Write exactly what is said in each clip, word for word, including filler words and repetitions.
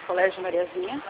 Colégio Mariazinha.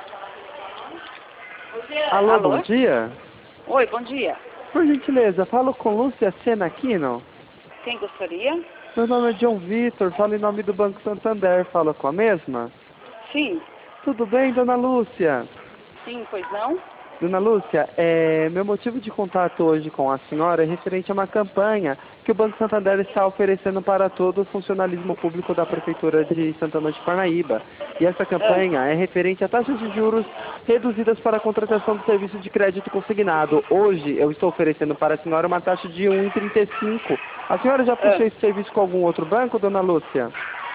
Alô, Alô? bom dia. Oi, bom dia. Por gentileza, falo com Lúcia Senaquino. Quem gostaria? Meu nome é John Vitor, falo em nome do Banco Santander. Falo com a mesma? Sim. Tudo bem, dona Lúcia? Sim, pois não? Dona Lúcia, é, meu motivo de contato hoje com a senhora é referente a uma campanha que o Banco Santander está oferecendo para todo o funcionalismo público da Prefeitura de Santana de Parnaíba. E essa campanha é referente a taxas de juros reduzidas para a contratação do serviço de crédito consignado. Hoje eu estou oferecendo para a senhora uma taxa de um vírgula trinta e cinco. A senhora já possui Ah. esse serviço com algum outro banco, dona Lúcia?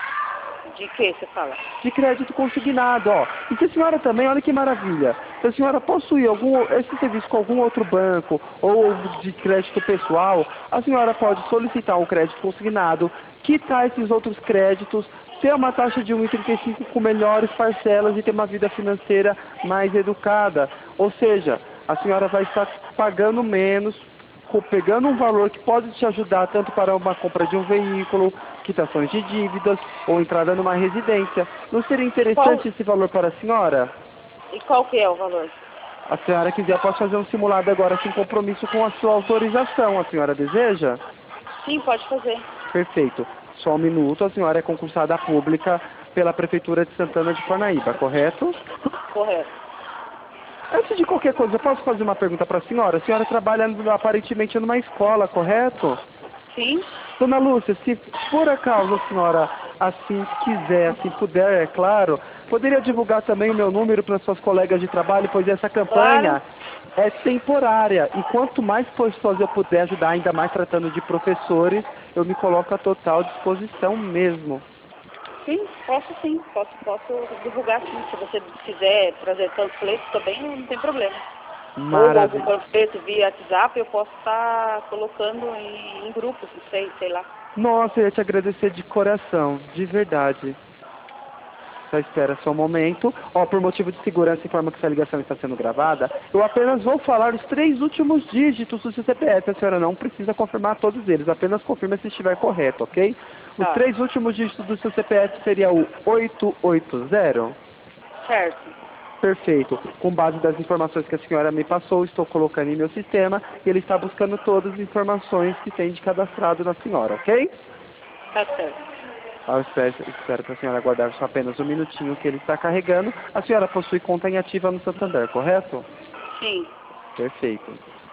De que você fala? De crédito consignado, ó. E se a senhora também, olha que maravilha, se a senhora possui algum, esse serviço com algum outro banco ou de crédito pessoal, a senhora pode solicitar um crédito consignado, quitar esses outros créditos, ter uma taxa de um vírgula trinta e cinco com melhores parcelas e ter uma vida financeira mais educada. Ou seja, a senhora vai estar pagando menos, pegando um valor que pode te ajudar tanto para uma compra de um veículo, quitações de dívidas ou entrada numa residência. Não seria interessante Qual? esse valor para a senhora? E qual que é o valor? A senhora quiser, posso fazer um simulado agora sem compromisso com a sua autorização. A senhora deseja? Sim, pode fazer. Perfeito. Só um minuto, a senhora é concursada pública pela Prefeitura de Santana de Parnaíba, correto? Correto. Antes de qualquer coisa, eu posso fazer uma pergunta para a senhora? A senhora trabalha aparentemente numa escola, correto? Sim? Dona Lúcia, se por acaso a senhora assim quiser, assim puder, é claro, poderia divulgar também o meu número para suas colegas de trabalho, pois essa campanha é temporária. E quanto mais pessoas eu puder ajudar, ainda mais tratando de professores, eu me coloco à total disposição mesmo. Sim, posso sim. Posso, posso divulgar sim. Se você quiser trazer panfletos também, não tem problema. Ou algum Maravilha. panfleto via WhatsApp, eu posso estar colocando em, em grupos, não sei, sei lá. Nossa, eu ia te agradecer de coração, de verdade. Só espera só um momento. Ó, por motivo de segurança, informa que essa ligação está sendo gravada. Eu apenas vou falar os três últimos dígitos do seu C P F. A senhora não precisa confirmar todos eles. Apenas confirma se estiver correto, ok? Os Tá. três últimos dígitos do seu C P F seria o oito oito zero? Certo. Perfeito. Com base das informações que a senhora me passou, estou colocando em meu sistema e ele está buscando todas as informações que tem de cadastrado na senhora, ok? Tá certo. Eu espero, espero que a senhora aguardar só apenas um minutinho que ele está carregando. A senhora possui conta em ativa no Santander, correto? Sim. Perfeito.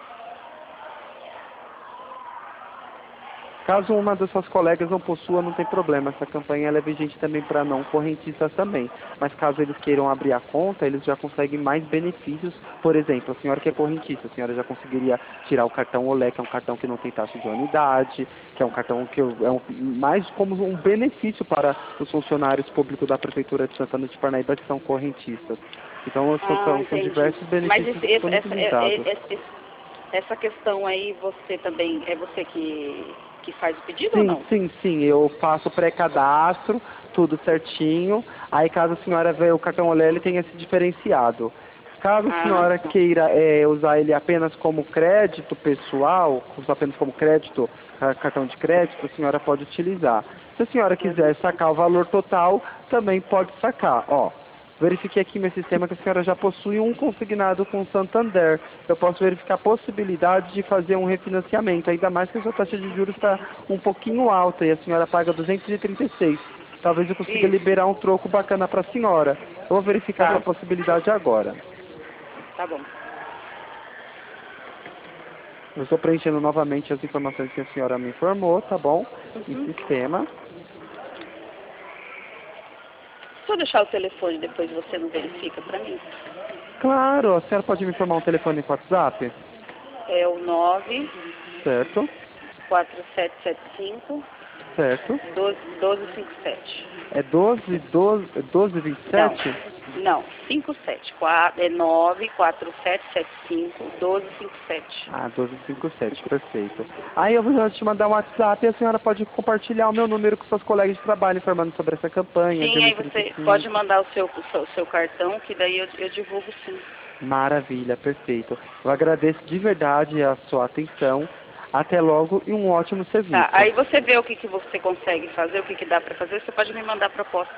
Caso uma das suas colegas não possua, não tem problema. Essa campanha ela é vigente também para não correntistas também. Mas caso eles queiram abrir a conta, eles já conseguem mais benefícios. Por exemplo, a senhora que é correntista, a senhora já conseguiria tirar o cartão Olé, que é um cartão que não tem taxa de anuidade, que é um cartão que é um, mais como um benefício para os funcionários públicos da Prefeitura de Santana de Parnaíba que são correntistas. Então, são, Ah, são entendi. diversos Mas benefícios esse, esse, essa, disponibilizados. é- é- esse- essa questão aí, você também, é você que, que faz o pedido ou Sim, não? sim, sim. Eu faço pré-cadastro, tudo certinho. Aí caso a senhora veja o cartão Olé, ele tem esse diferenciado. Caso a Ah, senhora tá. queira é, usar ele apenas como crédito pessoal, usar apenas como crédito, ca- cartão de crédito, a senhora pode utilizar. Se a senhora quiser sacar o valor total, também pode sacar. Ó, verifiquei aqui meu sistema que a senhora já possui um consignado com o Santander. Eu posso verificar a possibilidade de fazer um refinanciamento, ainda mais que a sua taxa de juros está um pouquinho alta e a senhora paga duzentos e trinta e seis. Talvez eu consiga Isso. liberar um troco bacana para a senhora. Eu vou verificar Tá. essa possibilidade agora. Tá bom. Eu estou preenchendo novamente as informações que a senhora me informou, tá bom? Em Uhum. sistema. Se eu deixar o telefone depois você não verifica pra mim. Claro, a senhora pode me informar um telefone com WhatsApp? É o nove Certo, quatro sete sete cinco certo. doze doze cinco sete. É doze, doze, doze, vinte e Não, sete? não, cinco sete. É nove quatro sete sete cinco doze cinco sete. Ah, doze cinquenta e sete, perfeito. Aí eu vou te mandar um WhatsApp e a senhora pode compartilhar o meu número com seus colegas de trabalho informando sobre essa campanha. de Sim, aí um trinta e você cinco. pode mandar o seu, o seu, o seu cartão, que daí eu, eu divulgo sim. Maravilha, perfeito. Eu agradeço de verdade a sua atenção. Até logo e um ótimo serviço. Tá, aí você vê o que, que você consegue fazer, o que, que dá pra fazer, você pode me mandar a proposta.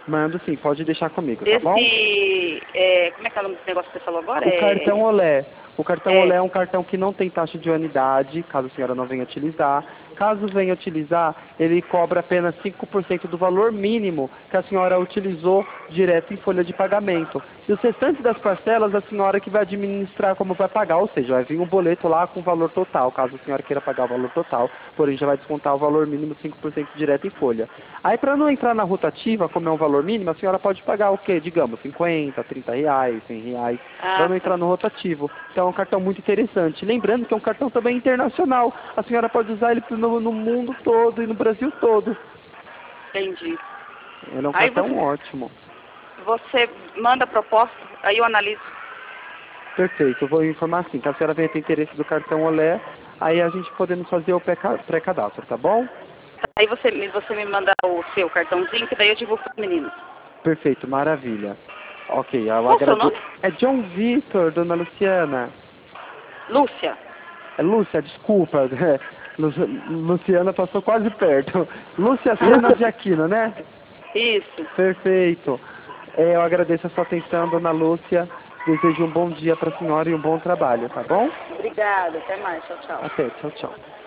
Mando sim, pode deixar comigo, tá bom? Esse, é, como é que é o nome desse negócio que você falou agora? O É, cartão Olé. O cartão é, Olé é um cartão que não tem taxa de anuidade, caso a senhora não venha utilizar. Caso venha utilizar, ele cobra apenas cinco por cento do valor mínimo que a senhora utilizou direto em folha de pagamento. E os restantes das parcelas, a senhora que vai administrar como vai pagar, ou seja, vai vir um boleto lá com o valor total, caso a senhora queira pagar o valor total, porém já vai descontar o valor mínimo cinco por cento direto em folha. Aí para não entrar na rotativa, como é um valor mínimo, a senhora pode pagar o quê? Digamos, cinquenta, trinta reais, cem reais, para ah, não entrar no rotativo. Então é um cartão muito interessante. Lembrando que é um cartão também internacional. A senhora pode usar ele no, no mundo todo e no Brasil todo. entendi. Ele é um Aí cartão você, ótimo. você manda a proposta, aí eu analiso. Perfeito, eu vou informar assim, que a senhora venha ter interesse do cartão Olé, aí a gente podemos fazer o pré-ca- pré-cadastro, tá bom? Aí você, me- você me manda o seu cartãozinho, que daí eu divulgo para os meninos. Perfeito, maravilha. Ok, eu Qual o seu agradeço. nome? É John Vitor, dona Luciana. Lúcia. É Lúcia, desculpa. Lu- Luciana passou quase perto. Lúcia Sena de Aquino, né? Isso. Perfeito. É, eu agradeço a sua atenção, dona Lúcia. Desejo um bom dia para a senhora e um bom trabalho, tá bom? Obrigada. Até mais. Tchau, tchau. Até, tchau, tchau.